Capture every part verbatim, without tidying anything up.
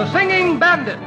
The Singing Bandit.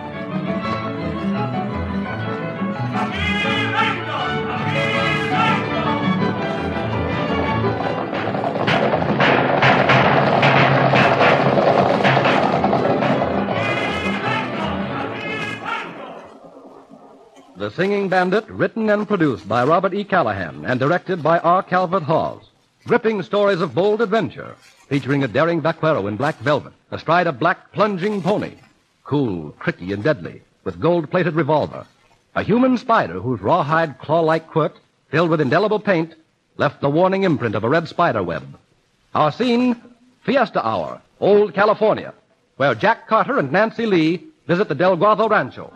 The Singing Bandit, written and produced by Robert E. Callahan and directed by R. Calvert Hawes. Gripping stories of bold adventure, featuring a daring vaquero in black velvet, astride a black plunging pony. Cool, tricky, and deadly, with gold-plated revolver. A human spider whose rawhide, claw-like quirt, filled with indelible paint, left the warning imprint of a red spider web. Our scene, Fiesta Hour, Old California, where Jack Carter and Nancy Lee visit the Del Guardo Rancho.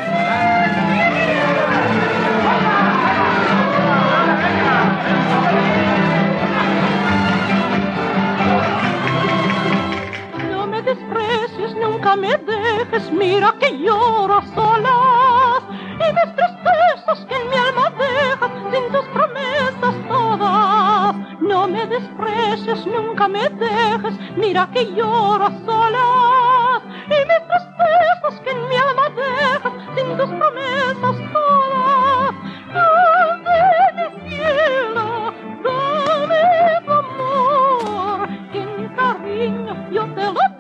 Nunca me dejes, mira que lloro solas y mis tristezas que en mi alma dejas sin tus promesas todas. No me desprecies, nunca me dejes, mira que lloro solas y mis tristezas que en mi alma dejas sin tus promesas todas. Dame mi cielo, dame tu amor, que en cariño yo te lo doy.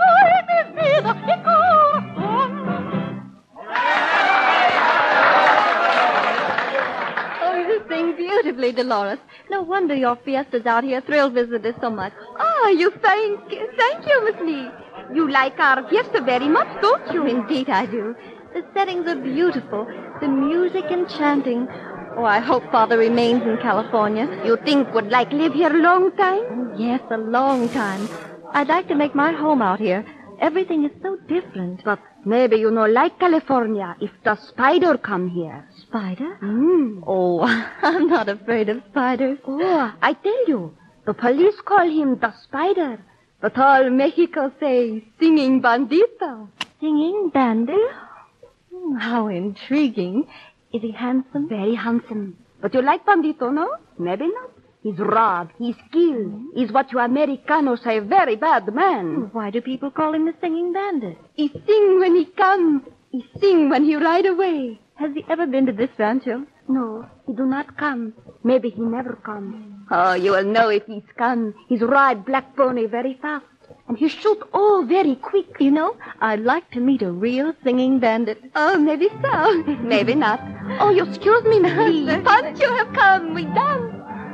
Oh, you sing beautifully, Dolores. No wonder your fiestas out here thrill visitors so much. Oh, you thank, thank you, Miss Lee. You like our fiesta very much, don't you? Indeed I do. The settings are beautiful, the music enchanting. Oh, I hope Father remains in California. You think would like live here a long time? Oh, yes, a long time. I'd like to make my home out here. Everything is so different. But maybe you know like California if the spider come here. Spider? Mm. Oh, I'm not afraid of spiders. Oh, I tell you, the police call him the spider. But all Mexico say singing bandito. Singing bandit? Hmm, how intriguing. Is he handsome? Very handsome. But you like bandito, no? Maybe not. He's raw, he's skilled. He's what you Americanos say, very bad man. Why do people call him the Singing Bandit? He sing when he come. He sing when he ride away. Has he ever been to this rancho? No, he do not come. Maybe he never come. Oh, you will know if he's come. He's ride black pony very fast. And he shoot all very quick. You know, I'd like to meet a real Singing Bandit. Oh, maybe so. Maybe not. Oh, you excuse me, Miss Lee. Pancho have come. We dance.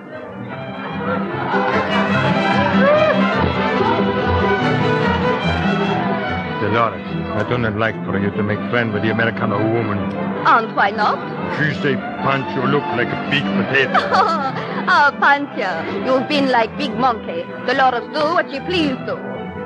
Dolores, I do not like for you to make friend with the Americano woman. And why not? She say Pancho look like a big potato. Oh, Pancho, you've been like big monkey. Dolores do what she please do.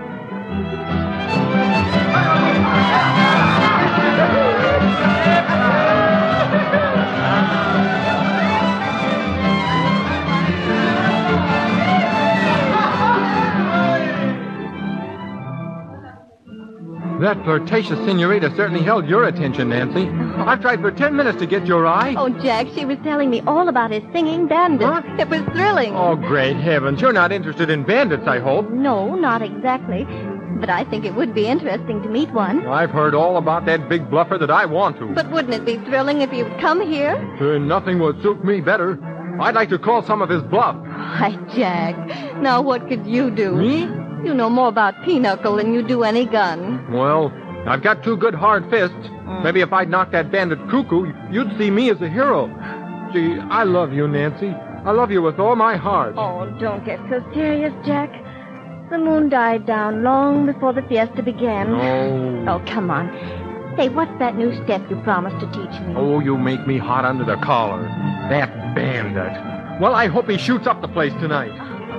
That flirtatious senorita certainly held your attention, Nancy. I've tried for ten minutes to get your eye. Oh, Jack, she was telling me all about his Singing Bandit. Huh? It was thrilling. Oh, great heavens. You're not interested in bandits, I hope. No, not exactly. But I think it would be interesting to meet one. I've heard all about that big bluffer that I want to. But wouldn't it be thrilling if you'd come here? Uh, nothing would suit me better. I'd like to call some of his bluff. Why, Jack, now what could you do? Me? You know more about pinochle than you do any gun. Well, I've got two good hard fists. Mm. Maybe if I'd knocked that bandit cuckoo, you'd see me as a hero. Gee, I love you, Nancy. I love you with all my heart. Oh, don't get so serious, Jack. The moon died down long before the fiesta began. Oh. Oh, come on. Say, what's that new step you promised to teach me? Oh, you make me hot under the collar. That bandit. Well, I hope he shoots up the place tonight.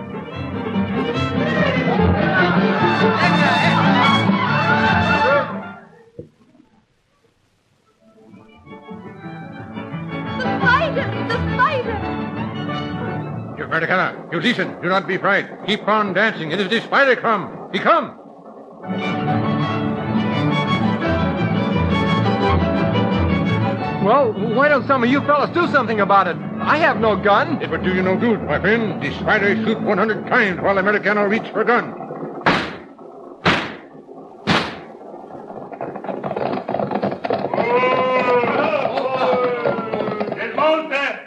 The spider! The spider! You Americana, you decent. Do not be frightened. Keep on dancing. It is the spider come. He come. Well, why don't some of you fellas do something about it? I have no gun. It would do you no good, my friend. The spider shoot one hundred times while Americano reach for gun. Volte!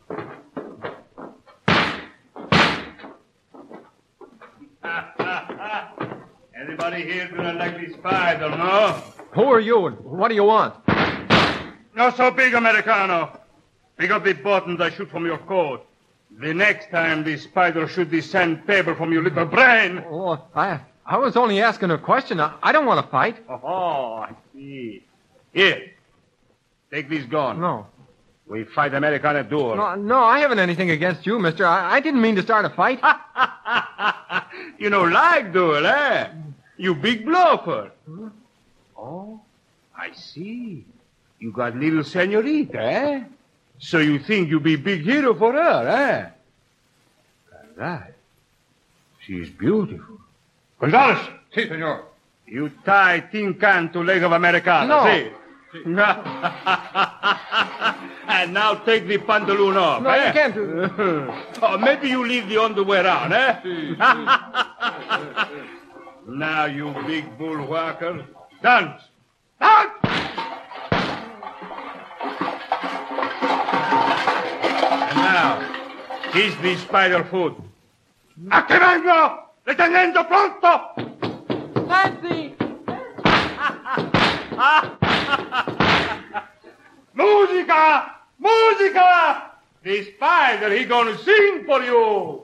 Everybody here do not like the spider, no? Who are you and what do you want? Not so big, Americano. Pick up the buttons I shoot from your coat. The next time the spider shoot the sandpaper from your little brain. Oh, I I was only asking a question. I, I don't want to fight. Oh, I see. Here. Take this gun. No. We fight Americano duel. No, no, I haven't anything against you, mister. I, I didn't mean to start a fight. You know, like duel, eh? You big bluffer. Huh? Oh, I see. You got little senorita, eh? So you think you be big hero for her, eh? All right. She's beautiful. Gonzales. Si, senor. You tie tin can to leg of Americano, No. see? And now take the pantaloon off, No, eh? you can't do Oh, maybe you leave the underwear on, eh? Now, you big bullwhacker. Dance! Dance! And now, kiss the spider foot. A che vengo! Le tenendo pronto! Nancy! Musica! Musica! The spider, he gonna sing for you!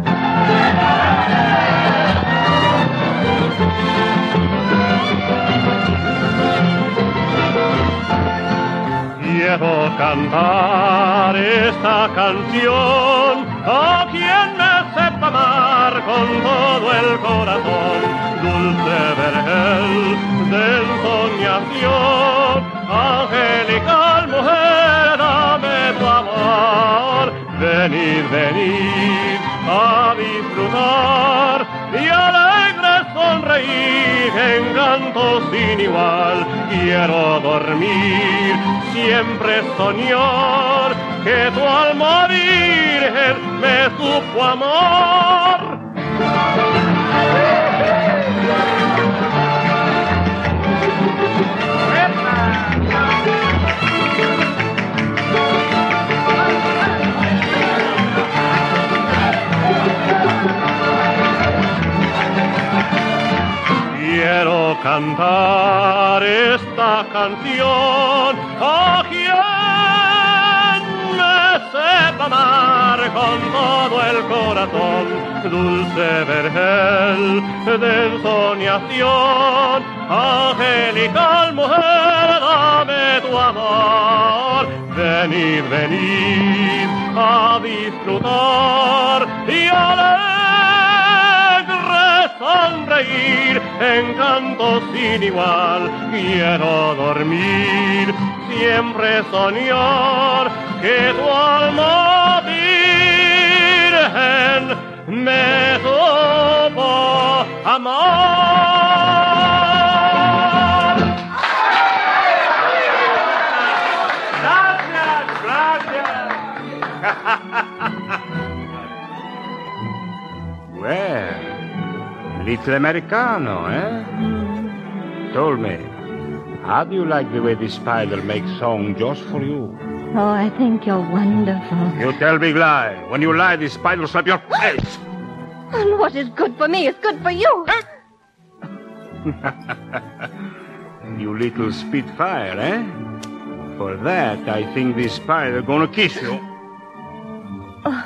Quiero cantar esta canción a quien me sepa amar con todo el corazón. Dulce vergel de ensoñación, angelical mujer, dame tu amor. Venid, venid a disfrutar y alegre sonreír en canto sin igual. Quiero dormir, siempre soñar que tu alma virgen me supo amar. Quiero cantar esta canción a quien me sepa amar con todo el corazón. Dulce vergel de ensoñación, angelical mujer, dame tu amor. Venid, venid a disfrutar y alegre sonreír en canto sin igual. Quiero dormir, siempre soñar que tu alma virgen me supo amar. Gracias, gracias. Well, little Americano, eh? Told me, how do you like the way the spider makes song just for you? Oh, I think you're wonderful. You tell big lie. When you lie, the spider will slap your face. And what is good for me is good for you. You little spitfire, eh? For that, I think the spider gonna kiss you. Oh.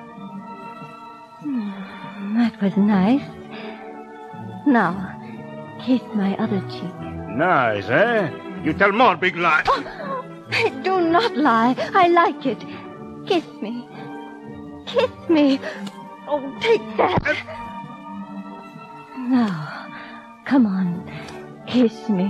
That was nice. Now, kiss my other cheek. Nice, eh? You tell more big lie. Oh, do not lie. I like it. Kiss me. Kiss me. Oh, take that. Now, come on. Kiss me.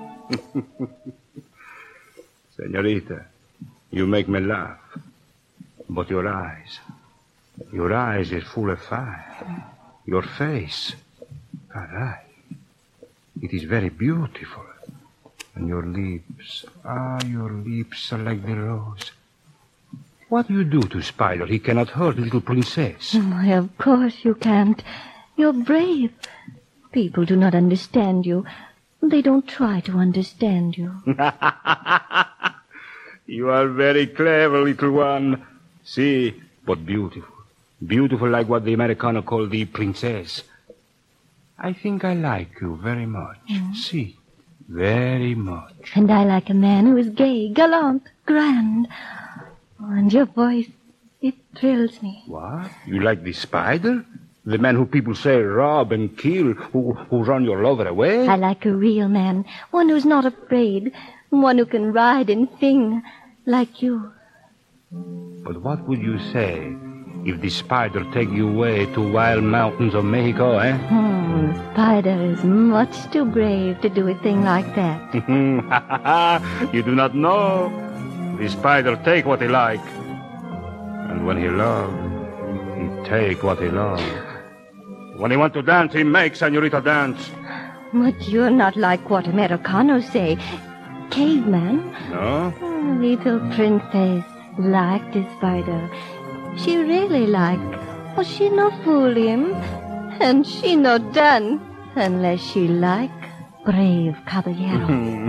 Senorita, you make me laugh. But your eyes, your eyes is full of fire. Your face, caray, it is very beautiful. And your lips, ah, your lips are like the rose. What do you do to Spider? He cannot hurt little princess. Why, of course you can't. You're brave. People do not understand you. They don't try to understand you. You are very clever, little one. See, but beautiful. Beautiful like what the Americano call the princess. I think I like you very much. Mm. See, very much. And I like a man who is gay, gallant, grand. Oh, and your voice, it thrills me. What? You like the spider? The man who people say rob and kill, who, who run your lover away? I like a real man, one who's not afraid, one who can ride and sing, like you. But what would you say if the spider take you away to wild mountains of Mexico, eh? Hmm, the spider is much too brave to do a thing like that. You do not know. The spider take what he like. And when he love, he take what he love. When he want to dance, he makes Senorita dance. But you're not like what Americanos say. Caveman. No? Oh, little princess liked the spider. She really like. Oh, she no fool him. And she no done. Unless she like brave caballero.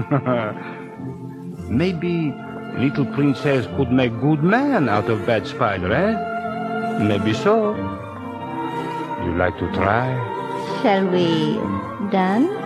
Maybe little princess could make good man out of bad spider, eh? Maybe so. You like to try? Shall we dance?